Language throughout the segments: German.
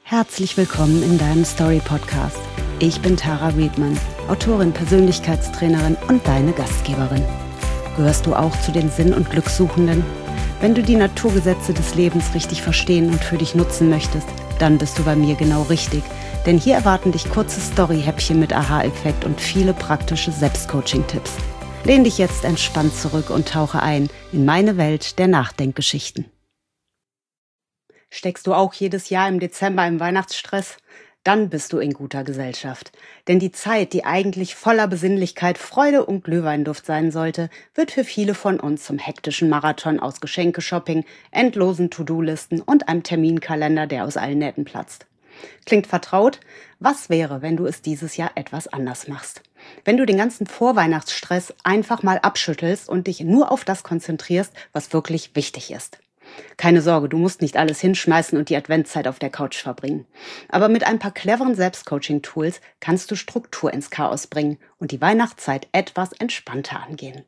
Herzlich willkommen in deinem Story-Podcast. Ich bin Tara Riedmann, Autorin, Persönlichkeitstrainerin und deine Gastgeberin. Gehörst du auch zu den Sinn- und Glückssuchenden? Wenn du die Naturgesetze des Lebens richtig verstehen und für dich nutzen möchtest, dann bist du bei mir genau richtig. Denn hier erwarten dich kurze Story-Häppchen mit Aha-Effekt und viele praktische Selbstcoaching-Tipps. Lehn dich jetzt entspannt zurück und tauche ein in meine Welt der Nachdenkgeschichten. Steckst du auch jedes Jahr im Dezember im Weihnachtsstress? Dann bist du in guter Gesellschaft. Denn die Zeit, die eigentlich voller Besinnlichkeit, Freude und Glühweinduft sein sollte, wird für viele von uns zum hektischen Marathon aus Geschenke-Shopping, endlosen To-Do-Listen und einem Terminkalender, der aus allen Nähten platzt. Klingt vertraut? Was wäre, wenn du es dieses Jahr etwas anders machst? Wenn du den ganzen Vorweihnachtsstress einfach mal abschüttelst und dich nur auf das konzentrierst, was wirklich wichtig ist. Keine Sorge, du musst nicht alles hinschmeißen und die Adventszeit auf der Couch verbringen. Aber mit ein paar cleveren Selbstcoaching-Tools kannst du Struktur ins Chaos bringen und die Weihnachtszeit etwas entspannter angehen.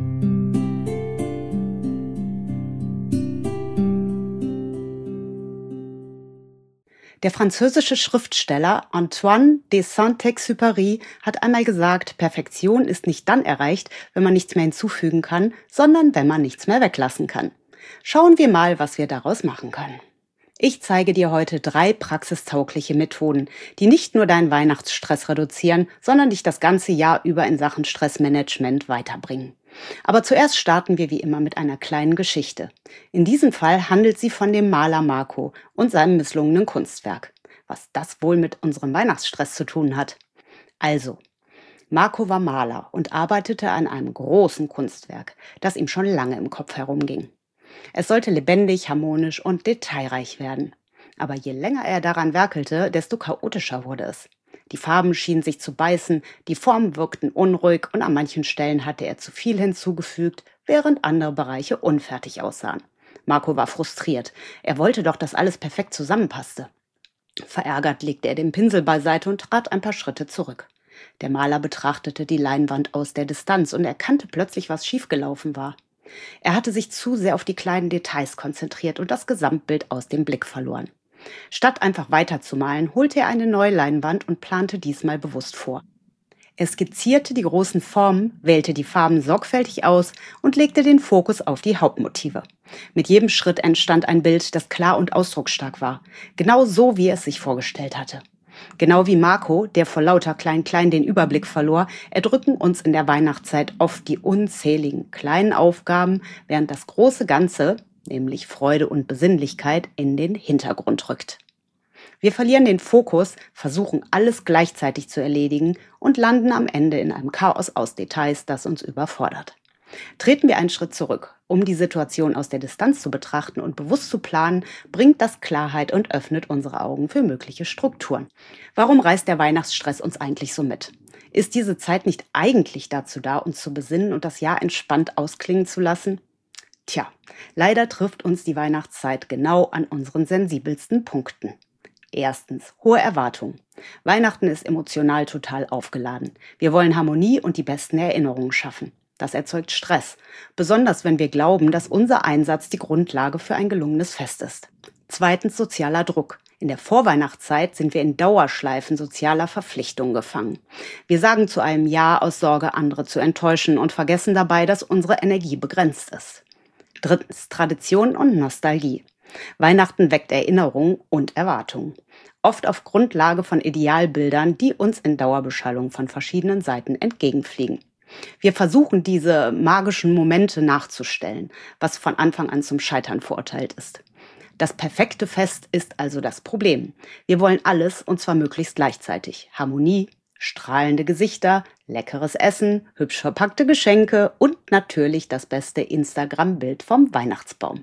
Der französische Schriftsteller Antoine de Saint-Exupéry hat einmal gesagt, Perfektion ist nicht dann erreicht, wenn man nichts mehr hinzufügen kann, sondern wenn man nichts mehr weglassen kann. Schauen wir mal, was wir daraus machen können. Ich zeige dir heute 3 praxistaugliche Methoden, die nicht nur deinen Weihnachtsstress reduzieren, sondern dich das ganze Jahr über in Sachen Stressmanagement weiterbringen. Aber zuerst starten wir wie immer mit einer kleinen Geschichte. In diesem Fall handelt sie von dem Maler Marco und seinem misslungenen Kunstwerk. Was das wohl mit unserem Weihnachtsstress zu tun hat? Also, Marco war Maler und arbeitete an einem großen Kunstwerk, das ihm schon lange im Kopf herumging. Es sollte lebendig, harmonisch und detailreich werden. Aber je länger er daran werkelte, desto chaotischer wurde es. Die Farben schienen sich zu beißen, die Formen wirkten unruhig und an manchen Stellen hatte er zu viel hinzugefügt, während andere Bereiche unfertig aussahen. Marco war frustriert. Er wollte doch, dass alles perfekt zusammenpasste. Verärgert legte er den Pinsel beiseite und trat ein paar Schritte zurück. Der Maler betrachtete die Leinwand aus der Distanz und erkannte plötzlich, was schiefgelaufen war. Er hatte sich zu sehr auf die kleinen Details konzentriert und das Gesamtbild aus dem Blick verloren. Statt einfach weiterzumalen, holte er eine neue Leinwand und plante diesmal bewusst vor. Er skizzierte die großen Formen, wählte die Farben sorgfältig aus und legte den Fokus auf die Hauptmotive. Mit jedem Schritt entstand ein Bild, das klar und ausdrucksstark war, genau so, wie er es sich vorgestellt hatte. Genau wie Marco, der vor lauter Klein-Klein den Überblick verlor, erdrücken uns in der Weihnachtszeit oft die unzähligen kleinen Aufgaben, während das große Ganze, nämlich Freude und Besinnlichkeit, in den Hintergrund rückt. Wir verlieren den Fokus, versuchen alles gleichzeitig zu erledigen und landen am Ende in einem Chaos aus Details, das uns überfordert. Treten wir einen Schritt zurück. Um die Situation aus der Distanz zu betrachten und bewusst zu planen, bringt das Klarheit und öffnet unsere Augen für mögliche Strukturen. Warum reißt der Weihnachtsstress uns eigentlich so mit? Ist diese Zeit nicht eigentlich dazu da, uns zu besinnen und das Jahr entspannt ausklingen zu lassen? Tja, leider trifft uns die Weihnachtszeit genau an unseren sensibelsten Punkten. Erstens, hohe Erwartungen. Weihnachten ist emotional total aufgeladen. Wir wollen Harmonie und die besten Erinnerungen schaffen. Das erzeugt Stress, besonders wenn wir glauben, dass unser Einsatz die Grundlage für ein gelungenes Fest ist. Zweitens, sozialer Druck. In der Vorweihnachtszeit sind wir in Dauerschleifen sozialer Verpflichtungen gefangen. Wir sagen zu einem Ja aus Sorge, andere zu enttäuschen und vergessen dabei, dass unsere Energie begrenzt ist. Drittens, Tradition und Nostalgie. Weihnachten weckt Erinnerungen und Erwartungen. Oft auf Grundlage von Idealbildern, die uns in Dauerbeschallung von verschiedenen Seiten entgegenfliegen. Wir versuchen, diese magischen Momente nachzustellen, was von Anfang an zum Scheitern verurteilt ist. Das perfekte Fest ist also das Problem. Wir wollen alles, und zwar möglichst gleichzeitig. Harmonie, strahlende Gesichter, leckeres Essen, hübsch verpackte Geschenke und natürlich das beste Instagram-Bild vom Weihnachtsbaum.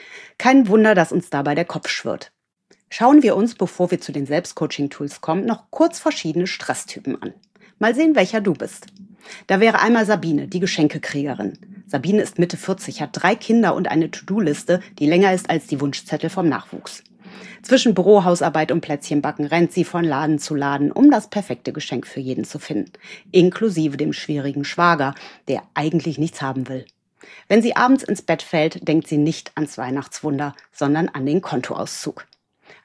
Kein Wunder, dass uns dabei der Kopf schwirrt. Schauen wir uns, bevor wir zu den Selbstcoaching-Tools kommen, noch kurz verschiedene Stresstypen an. Mal sehen, welcher du bist. Da wäre einmal Sabine, die Geschenkekriegerin. Sabine ist Mitte 40, hat 3 Kinder und eine To-Do-Liste, die länger ist als die Wunschzettel vom Nachwuchs. Zwischen Büro, Hausarbeit und Plätzchenbacken rennt sie von Laden zu Laden, um das perfekte Geschenk für jeden zu finden. Inklusive dem schwierigen Schwager, der eigentlich nichts haben will. Wenn sie abends ins Bett fällt, denkt sie nicht ans Weihnachtswunder, sondern an den Kontoauszug.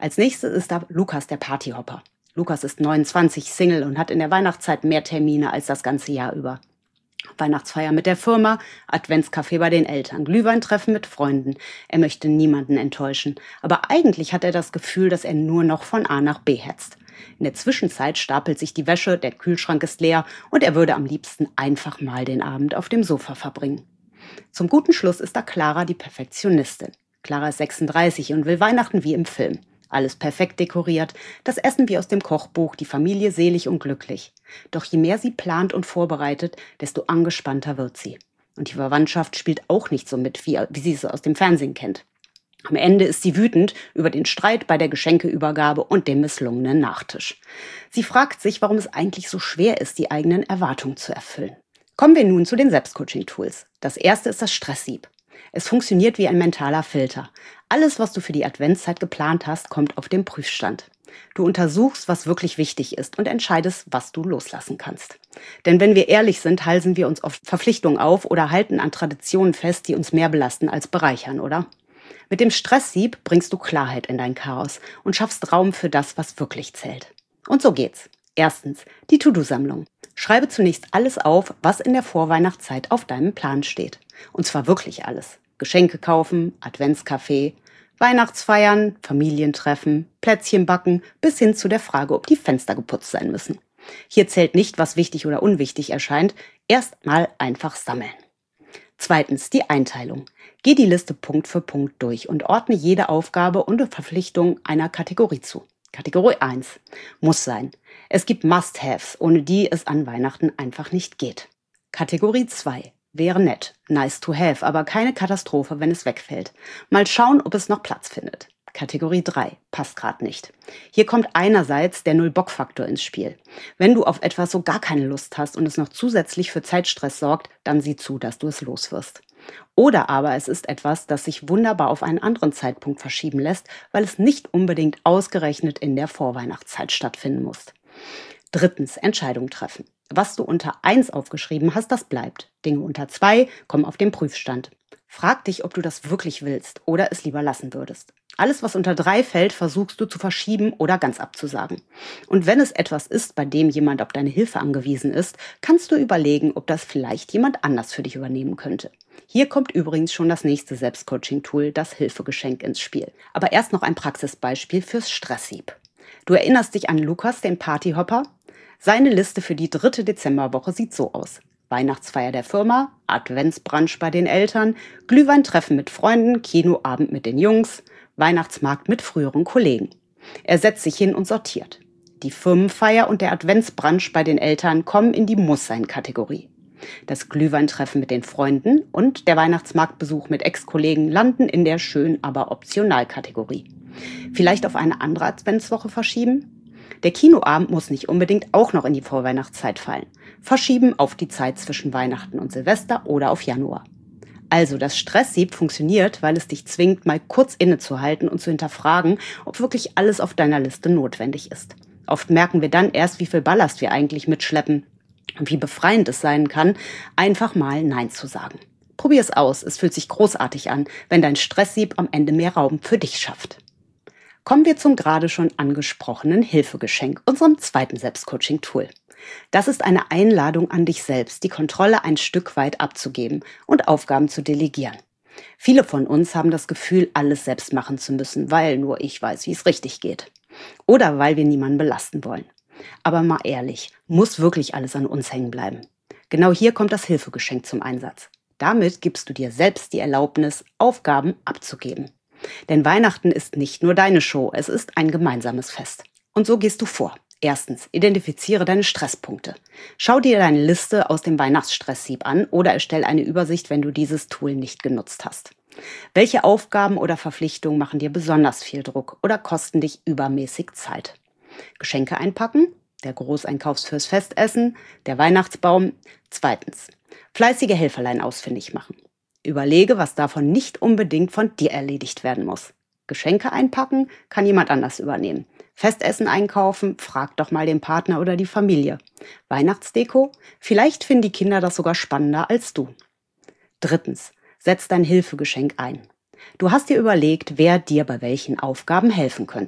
Als nächstes ist da Lukas, der Partyhopper. Lukas ist 29, Single und hat in der Weihnachtszeit mehr Termine als das ganze Jahr über. Weihnachtsfeier mit der Firma, Adventskaffee bei den Eltern, Glühweintreffen mit Freunden. Er möchte niemanden enttäuschen. Aber eigentlich hat er das Gefühl, dass er nur noch von A nach B hetzt. In der Zwischenzeit stapelt sich die Wäsche, der Kühlschrank ist leer und er würde am liebsten einfach mal den Abend auf dem Sofa verbringen. Zum guten Schluss ist da Clara, die Perfektionistin. Clara ist 36 und will Weihnachten wie im Film. Alles perfekt dekoriert, das Essen wie aus dem Kochbuch, die Familie selig und glücklich. Doch je mehr sie plant und vorbereitet, desto angespannter wird sie. Und die Verwandtschaft spielt auch nicht so mit, wie sie es aus dem Fernsehen kennt. Am Ende ist sie wütend über den Streit bei der Geschenkeübergabe und dem misslungenen Nachtisch. Sie fragt sich, warum es eigentlich so schwer ist, die eigenen Erwartungen zu erfüllen. Kommen wir nun zu den Selbstcoaching-Tools. Das erste ist das Stresssieb. Es funktioniert wie ein mentaler Filter. Alles, was du für die Adventszeit geplant hast, kommt auf den Prüfstand. Du untersuchst, was wirklich wichtig ist und entscheidest, was du loslassen kannst. Denn wenn wir ehrlich sind, halsen wir uns oft Verpflichtungen auf oder halten an Traditionen fest, die uns mehr belasten als bereichern, oder? Mit dem Stresssieb bringst du Klarheit in dein Chaos und schaffst Raum für das, was wirklich zählt. Und so geht's. Erstens, die To-Do-Sammlung. Schreibe zunächst alles auf, was in der Vorweihnachtszeit auf deinem Plan steht. Und zwar wirklich alles. Geschenke kaufen, Adventskaffee, Weihnachtsfeiern, Familientreffen, Plätzchen backen, bis hin zu der Frage, ob die Fenster geputzt sein müssen. Hier zählt nicht, was wichtig oder unwichtig erscheint. Erst mal einfach sammeln. Zweitens, die Einteilung. Geh die Liste Punkt für Punkt durch und ordne jede Aufgabe und Verpflichtung einer Kategorie zu. Kategorie 1. Muss sein. Es gibt Must-Haves, ohne die es an Weihnachten einfach nicht geht. Kategorie 2. Wäre nett. Nice to have, aber keine Katastrophe, wenn es wegfällt. Mal schauen, ob es noch Platz findet. Kategorie 3. Passt gerade nicht. Hier kommt einerseits der Null-Bock-Faktor ins Spiel. Wenn du auf etwas so gar keine Lust hast und es noch zusätzlich für Zeitstress sorgt, dann sieh zu, dass du es loswirst. Oder aber es ist etwas, das sich wunderbar auf einen anderen Zeitpunkt verschieben lässt, weil es nicht unbedingt ausgerechnet in der Vorweihnachtszeit stattfinden muss. Drittens, Entscheidung treffen. Was du unter 1 aufgeschrieben hast, das bleibt. Dinge unter 2 kommen auf den Prüfstand. Frag dich, ob du das wirklich willst oder es lieber lassen würdest. Alles, was unter 3 fällt, versuchst du zu verschieben oder ganz abzusagen. Und wenn es etwas ist, bei dem jemand auf deine Hilfe angewiesen ist, kannst du überlegen, ob das vielleicht jemand anders für dich übernehmen könnte. Hier kommt übrigens schon das nächste Selbstcoaching-Tool, das Hilfegeschenk, ins Spiel. Aber erst noch ein Praxisbeispiel fürs Stresssieb. Du erinnerst dich an Lukas, den Partyhopper? Seine Liste für die 3. Dezemberwoche sieht so aus. Weihnachtsfeier der Firma, Adventsbrunch bei den Eltern, Glühweintreffen mit Freunden, Kinoabend mit den Jungs, Weihnachtsmarkt mit früheren Kollegen. Er setzt sich hin und sortiert. Die Firmenfeier und der Adventsbrunch bei den Eltern kommen in die Muss-Sein-Kategorie. Das Glühweintreffen mit den Freunden und der Weihnachtsmarktbesuch mit Ex-Kollegen landen in der Schön, aber Optional-Kategorie. Vielleicht auf eine andere Adventswoche verschieben? Der Kinoabend muss nicht unbedingt auch noch in die Vorweihnachtszeit fallen. Verschieben auf die Zeit zwischen Weihnachten und Silvester oder auf Januar. Also das Stresssieb funktioniert, weil es dich zwingt, mal kurz innezuhalten und zu hinterfragen, ob wirklich alles auf deiner Liste notwendig ist. Oft merken wir dann erst, wie viel Ballast wir eigentlich mitschleppen und wie befreiend es sein kann, einfach mal Nein zu sagen. Probier es aus, es fühlt sich großartig an, wenn dein Stresssieb am Ende mehr Raum für dich schafft. Kommen wir zum gerade schon angesprochenen Hilfegeschenk, unserem zweiten Selbstcoaching-Tool. Das ist eine Einladung an dich selbst, die Kontrolle ein Stück weit abzugeben und Aufgaben zu delegieren. Viele von uns haben das Gefühl, alles selbst machen zu müssen, weil nur ich weiß, wie es richtig geht. Oder weil wir niemanden belasten wollen. Aber mal ehrlich, muss wirklich alles an uns hängen bleiben? Genau hier kommt das Hilfegeschenk zum Einsatz. Damit gibst du dir selbst die Erlaubnis, Aufgaben abzugeben. Denn Weihnachten ist nicht nur deine Show, es ist ein gemeinsames Fest. Und so gehst du vor. Erstens, identifiziere deine Stresspunkte. Schau dir deine Liste aus dem Weihnachtsstresssieb an oder erstell eine Übersicht, wenn du dieses Tool nicht genutzt hast. Welche Aufgaben oder Verpflichtungen machen dir besonders viel Druck oder kosten dich übermäßig Zeit? Geschenke einpacken, der Großeinkauf fürs Festessen, der Weihnachtsbaum. Zweitens, fleißige Helferlein ausfindig machen. Überlege, was davon nicht unbedingt von dir erledigt werden muss. Geschenke einpacken kann jemand anders übernehmen. Festessen einkaufen, frag doch mal den Partner oder die Familie. Weihnachtsdeko? Vielleicht finden die Kinder das sogar spannender als du. Drittens, setz dein Hilfegeschenk ein. Du hast dir überlegt, wer dir bei welchen Aufgaben helfen könnte.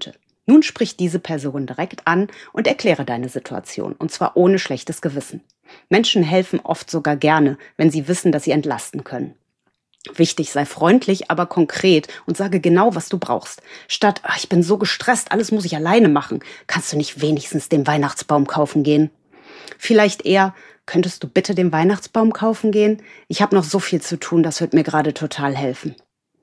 Nun sprich diese Person direkt an und erkläre deine Situation, und zwar ohne schlechtes Gewissen. Menschen helfen oft sogar gerne, wenn sie wissen, dass sie entlasten können. Wichtig, sei freundlich, aber konkret und sage genau, was du brauchst. Statt, ich bin so gestresst, alles muss ich alleine machen, kannst du nicht wenigstens den Weihnachtsbaum kaufen gehen? Vielleicht eher, könntest du bitte den Weihnachtsbaum kaufen gehen? Ich habe noch so viel zu tun, das wird mir gerade total helfen.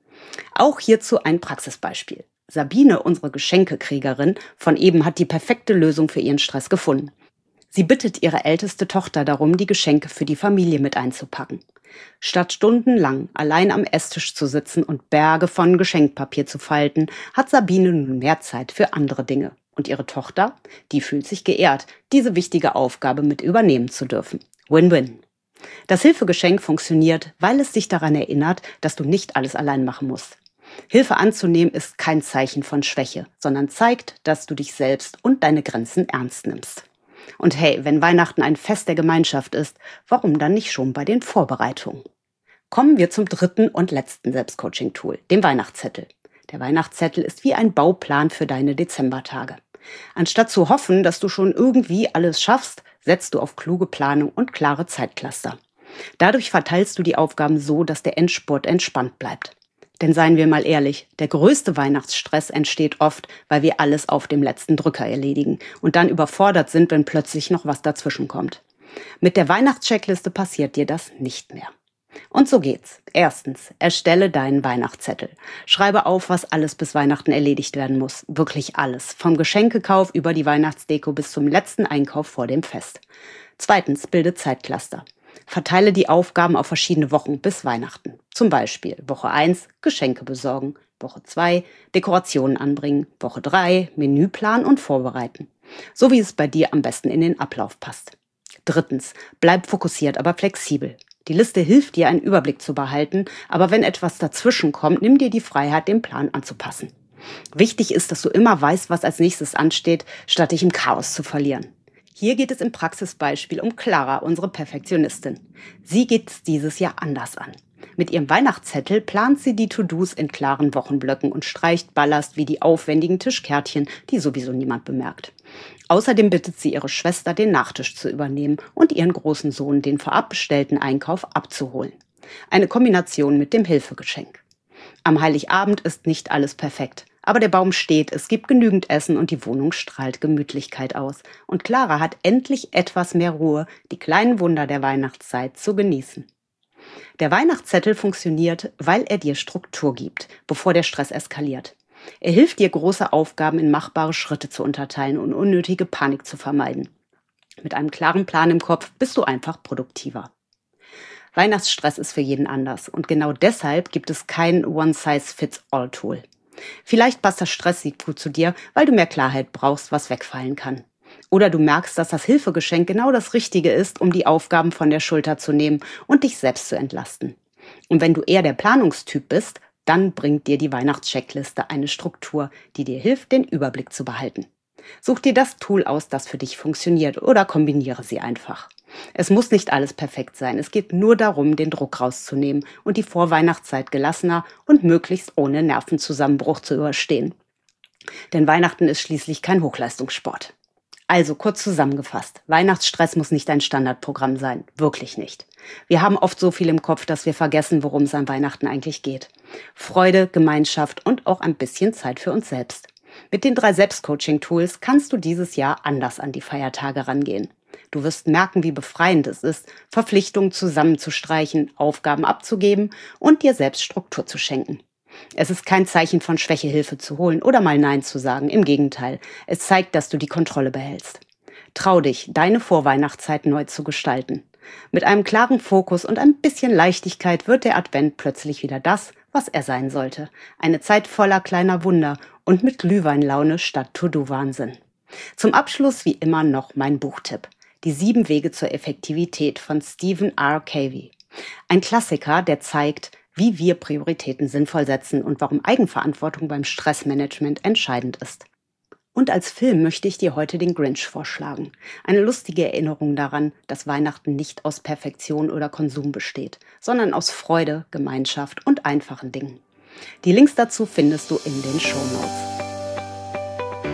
Auch hierzu ein Praxisbeispiel. Sabine, unsere Geschenkekriegerin von eben, hat die perfekte Lösung für ihren Stress gefunden. Sie bittet ihre älteste Tochter darum, die Geschenke für die Familie mit einzupacken. Statt stundenlang allein am Esstisch zu sitzen und Berge von Geschenkpapier zu falten, hat Sabine nun mehr Zeit für andere Dinge. Und ihre Tochter, die fühlt sich geehrt, diese wichtige Aufgabe mit übernehmen zu dürfen. Win-win. Das Hilfegeschenk funktioniert, weil es dich daran erinnert, dass du nicht alles allein machen musst. Hilfe anzunehmen ist kein Zeichen von Schwäche, sondern zeigt, dass du dich selbst und deine Grenzen ernst nimmst. Und hey, wenn Weihnachten ein Fest der Gemeinschaft ist, warum dann nicht schon bei den Vorbereitungen? Kommen wir zum dritten und letzten Selbstcoaching-Tool, dem Weihnachtszettel. Der Weihnachtszettel ist wie ein Bauplan für deine Dezembertage. Anstatt zu hoffen, dass du schon irgendwie alles schaffst, setzt du auf kluge Planung und klare Zeitcluster. Dadurch verteilst du die Aufgaben so, dass der Endspurt entspannt bleibt. Denn seien wir mal ehrlich, der größte Weihnachtsstress entsteht oft, weil wir alles auf dem letzten Drücker erledigen und dann überfordert sind, wenn plötzlich noch was dazwischen kommt. Mit der Weihnachtscheckliste passiert dir das nicht mehr. Und so geht's. Erstens, erstelle deinen Weihnachtszettel. Schreibe auf, was alles bis Weihnachten erledigt werden muss. Wirklich alles. Vom Geschenkekauf über die Weihnachtsdeko bis zum letzten Einkauf vor dem Fest. Zweitens, bilde Zeitcluster. Verteile die Aufgaben auf verschiedene Wochen bis Weihnachten. Zum Beispiel Woche 1 Geschenke besorgen, Woche 2 Dekorationen anbringen, Woche 3 Menü planen und vorbereiten. So wie es bei dir am besten in den Ablauf passt. Drittens, bleib fokussiert, aber flexibel. Die Liste hilft dir, einen Überblick zu behalten, aber wenn etwas dazwischen kommt, nimm dir die Freiheit, den Plan anzupassen. Wichtig ist, dass du immer weißt, was als nächstes ansteht, statt dich im Chaos zu verlieren. Hier geht es im Praxisbeispiel um Clara, unsere Perfektionistin. Sie geht es dieses Jahr anders an. Mit ihrem Weihnachtszettel plant sie die To-Dos in klaren Wochenblöcken und streicht Ballast wie die aufwendigen Tischkärtchen, die sowieso niemand bemerkt. Außerdem bittet sie ihre Schwester, den Nachtisch zu übernehmen und ihren großen Sohn, den vorab bestellten Einkauf abzuholen. Eine Kombination mit dem Hilfegeschenk. Am Heiligabend ist nicht alles perfekt. Aber der Baum steht, es gibt genügend Essen und die Wohnung strahlt Gemütlichkeit aus. Und Clara hat endlich etwas mehr Ruhe, die kleinen Wunder der Weihnachtszeit zu genießen. Der Weihnachtszettel funktioniert, weil er dir Struktur gibt, bevor der Stress eskaliert. Er hilft dir, große Aufgaben in machbare Schritte zu unterteilen und unnötige Panik zu vermeiden. Mit einem klaren Plan im Kopf bist du einfach produktiver. Weihnachtsstress ist für jeden anders und genau deshalb gibt es kein One-Size-Fits-All-Tool. Vielleicht passt das Stresssieg gut zu dir, weil du mehr Klarheit brauchst, was wegfallen kann. Oder du merkst, dass das Hilfegeschenk genau das Richtige ist, um die Aufgaben von der Schulter zu nehmen und dich selbst zu entlasten. Und wenn du eher der Planungstyp bist, dann bringt dir die Weihnachtscheckliste eine Struktur, die dir hilft, den Überblick zu behalten. Such dir das Tool aus, das für dich funktioniert, oder kombiniere sie einfach. Es muss nicht alles perfekt sein. Es geht nur darum, den Druck rauszunehmen und die Vorweihnachtszeit gelassener und möglichst ohne Nervenzusammenbruch zu überstehen. Denn Weihnachten ist schließlich kein Hochleistungssport. Also kurz zusammengefasst, Weihnachtsstress muss nicht ein Standardprogramm sein. Wirklich nicht. Wir haben oft so viel im Kopf, dass wir vergessen, worum es an Weihnachten eigentlich geht. Freude, Gemeinschaft und auch ein bisschen Zeit für uns selbst. Mit den 3 Selbstcoaching-Tools kannst du dieses Jahr anders an die Feiertage rangehen. Du wirst merken, wie befreiend es ist, Verpflichtungen zusammenzustreichen, Aufgaben abzugeben und dir selbst Struktur zu schenken. Es ist kein Zeichen von Schwäche, Hilfe zu holen oder mal Nein zu sagen. Im Gegenteil, es zeigt, dass du die Kontrolle behältst. Trau dich, deine Vorweihnachtszeit neu zu gestalten. Mit einem klaren Fokus und ein bisschen Leichtigkeit wird der Advent plötzlich wieder das, was er sein sollte. Eine Zeit voller kleiner Wunder und mit Glühweinlaune statt To-Do-Wahnsinn. Zum Abschluss wie immer noch mein Buchtipp. Die 7 Wege zur Effektivität von Stephen R. Covey. Ein Klassiker, der zeigt, wie wir Prioritäten sinnvoll setzen und warum Eigenverantwortung beim Stressmanagement entscheidend ist. Und als Film möchte ich dir heute den Grinch vorschlagen. Eine lustige Erinnerung daran, dass Weihnachten nicht aus Perfektion oder Konsum besteht, sondern aus Freude, Gemeinschaft und einfachen Dingen. Die Links dazu findest du in den Shownotes.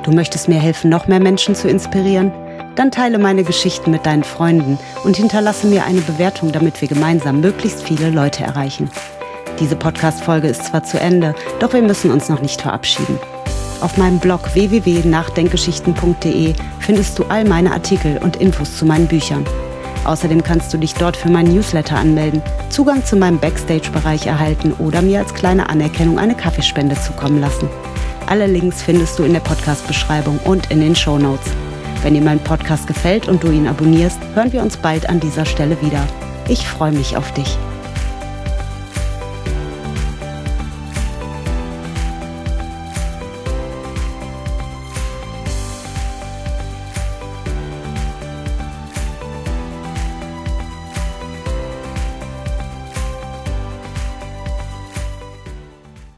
Du möchtest mir helfen, noch mehr Menschen zu inspirieren? Dann teile meine Geschichten mit deinen Freunden und hinterlasse mir eine Bewertung, damit wir gemeinsam möglichst viele Leute erreichen. Diese Podcast-Folge ist zwar zu Ende, doch wir müssen uns noch nicht verabschieden. Auf meinem Blog www.nachdenkgeschichten.de findest du all meine Artikel und Infos zu meinen Büchern. Außerdem kannst du dich dort für meinen Newsletter anmelden, Zugang zu meinem Backstage-Bereich erhalten oder mir als kleine Anerkennung eine Kaffeespende zukommen lassen. Alle Links findest du in der Podcast-Beschreibung und in den Shownotes. Wenn dir mein Podcast gefällt und du ihn abonnierst, hören wir uns bald an dieser Stelle wieder. Ich freue mich auf dich.